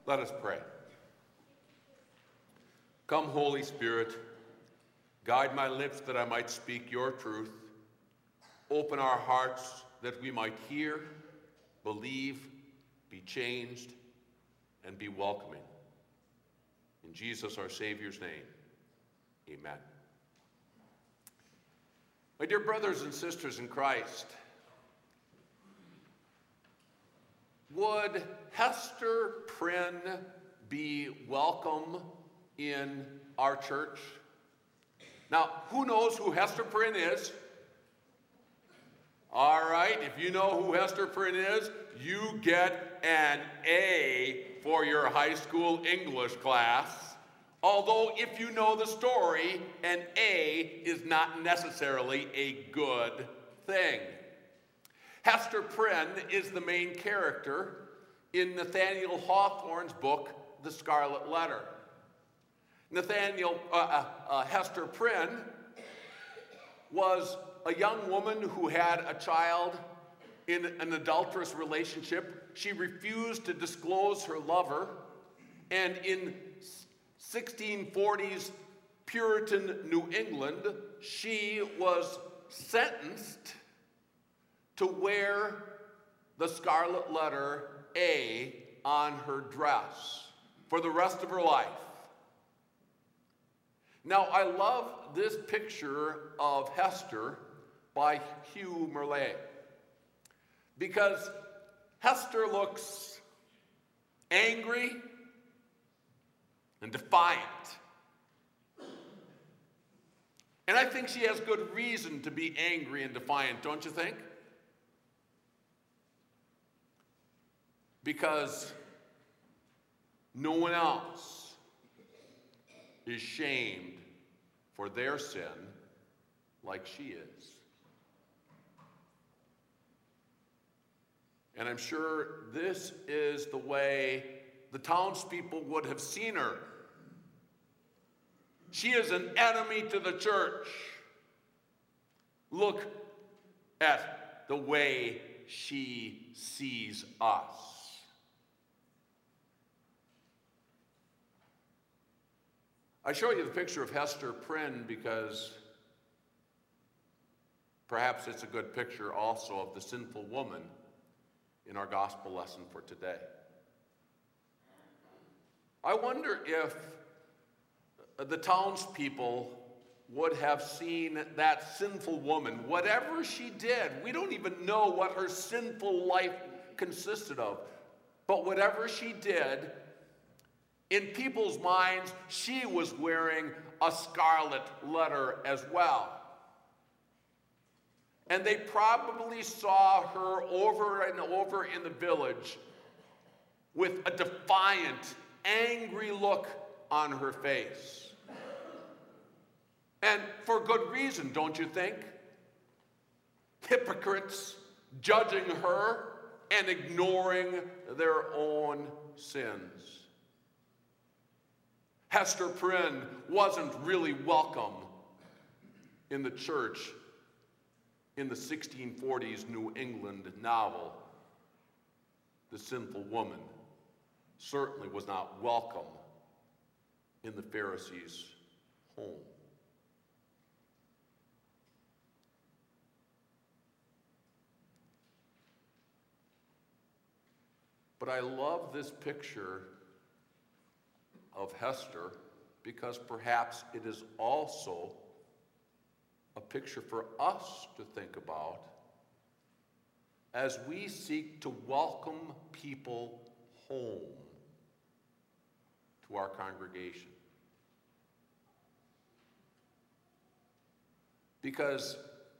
Let us pray. Come, Holy Spirit, guide my lips that I might speak your truth. Open our hearts that we might hear, believe, be changed, and be welcoming. In Jesus, our Savior's name, amen. My dear brothers and sisters in Christ, would Hester Prynne be welcome in our church? Now, who knows who Hester Prynne is? All right, if you know who Hester Prynne is, you get an A for your high school English class. Although, if you know the story, an A is not necessarily a good thing. Hester Prynne is the main character in Nathaniel Hawthorne's book, The Scarlet Letter. Hester Prynne was a young woman who had a child in an adulterous relationship. She refused to disclose her lover, and in 1640s Puritan New England, she was sentenced to wear the scarlet letter A on her dress for the rest of her life. Now, I love this picture of Hester by Hugh Merlet, because Hester looks angry and defiant. And I think she has good reason to be angry and defiant, don't you think? Because no one else is shamed for their sin like she is. And I'm sure this is the way the townspeople would have seen her. She is an enemy to the church. Look at the way she sees us. I show you the picture of Hester Prynne because perhaps it's a good picture also of the sinful woman in our gospel lesson for today. I wonder if the townspeople would have seen that sinful woman, whatever she did. We don't even know what her sinful life consisted of, but whatever she did, in people's minds, she was wearing a scarlet letter as well. And they probably saw her over and over in the village with a defiant, angry look on her face. And for good reason, don't you think? Hypocrites judging her and ignoring their own sins. Hester Prynne wasn't really welcome in the church in the 1640s New England novel. The sinful woman certainly was not welcome in the Pharisees' home. But I love this picture of Hester because perhaps it is also a picture for us to think about as we seek to welcome people home to our congregation. Because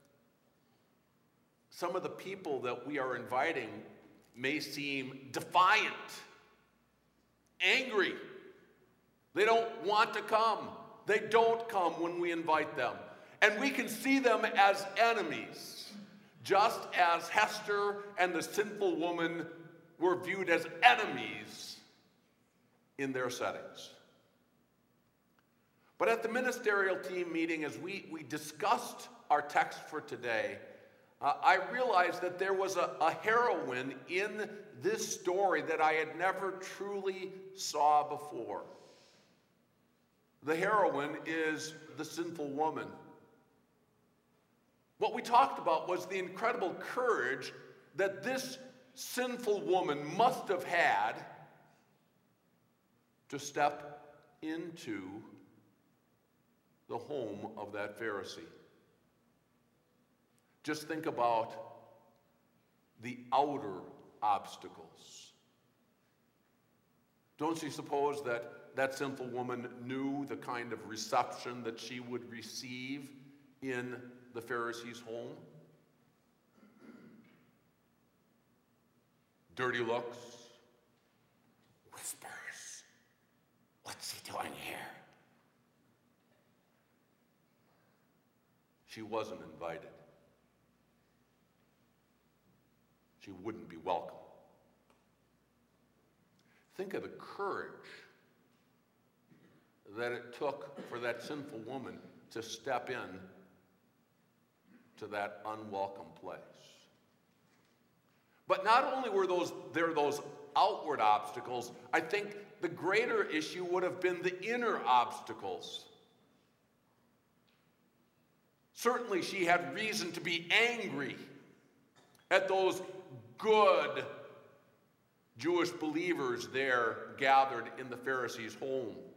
some of the people that we are inviting may seem defiant, angry. They don't want to come. They don't come when we invite them. And we can see them as enemies, just as Hester and the sinful woman were viewed as enemies in their settings. But at the ministerial team meeting, as we discussed our text for today, I realized that there was a heroine in this story that I had never truly saw before. The heroine is the sinful woman. What we talked about was the incredible courage that this sinful woman must have had to step into the home of that Pharisee. Just think about the outer obstacles. Don't you suppose that that sinful woman knew the kind of reception that she would receive in the Pharisee's home? Dirty looks, whispers. What's he doing here? She wasn't invited. She wouldn't be welcome. Think of the courage that it took for that sinful woman to step in to that unwelcome place. But not only were there those outward obstacles, I think the greater issue would have been the inner obstacles. Certainly she had reason to be angry at those good Jewish believers there gathered in the Pharisee's home.